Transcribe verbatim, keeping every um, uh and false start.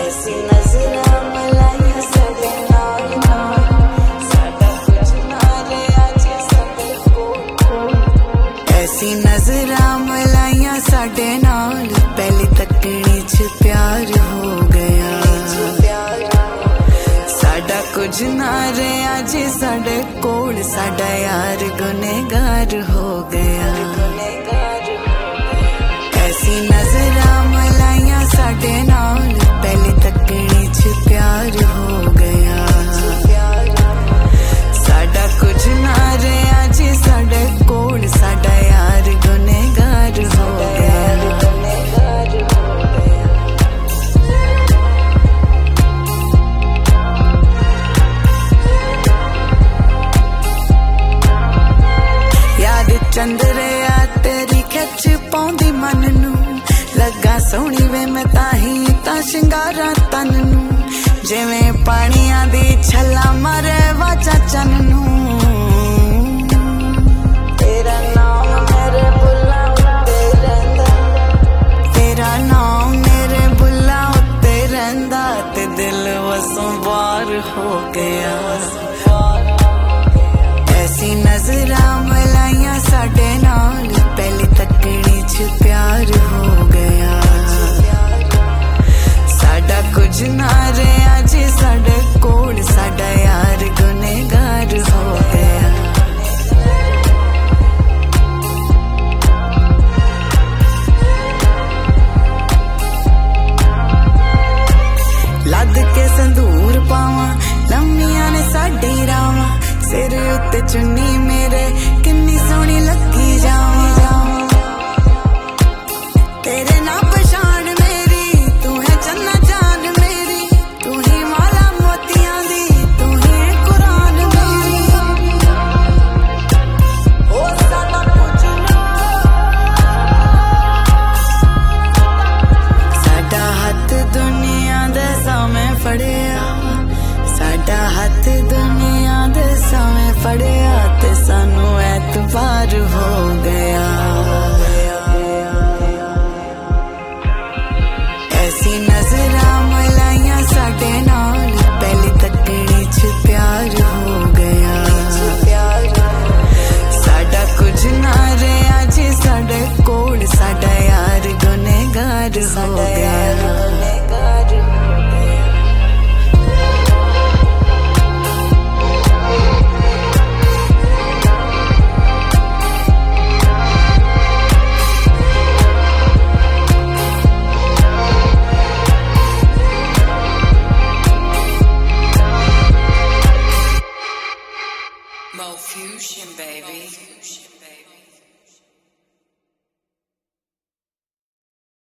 ऐसी नजरां मिलाइयां साडे नाल नाल, साडा कुछ ना रहा जे साडे कोल। ऐसी नजरां मिलाइयां साडे नाल, पहली तकनी च प्यार हो गया। साडा कुछ ना रहा जे साडे कोल, साडा यार गुनहगार हो गया। ऐसी नजरां मिलाइयां साडे नाल, पहली तकनी च प्यार हो गया। साडा कुछ ना रहा जे साडे कोल, साडा यार गुनहगार हो गया। चंद्रिया तेरी खिच पाउंदी मन नू, लगा सोहनी वे मैं ताही ता शिंगारा तन नू, जिवें पानियां दी छला मरे वाचा चन नू। तेरा नाम मेरे बुल्ला उत्ते रहिंदा, तेरा नाम मेरे बुल्ला उत्ते रहिंदा, ते दिल वसों बाहर हो गया। ऐसी नजरां मिलाइयां साडे नाल, पहली तकनी च प्यार हो गया। साडा कुछ ना रहा जे साडे कोल, साडा यार गुनहगार हो गया। लद के संदूर पावां लम्मियां ने साडी रावां, सिर उत्ते चुन्नी मेरे किन्नी सोहनी लगी जावां। तेरे ना पछाण मेरी, तू है चन्ना जान मेरी, तू ही माला मोतियां दी, तू ही कुरान मेरी। ओ साडा कुछ ना, साडा हथ दुनिया दे सामे फड़िया, साडा हथ दुनिया दे सामे फड़िया, ते सानू एतबार हो गया। ऐसी नजरां मिलाइयां साडे नाल, पहली तकनी च प्यार हो गया। साडा कुछ ना रहा जे साडे कोल, साडा यार गुनहगार हो गया। Mo Fusion, baby.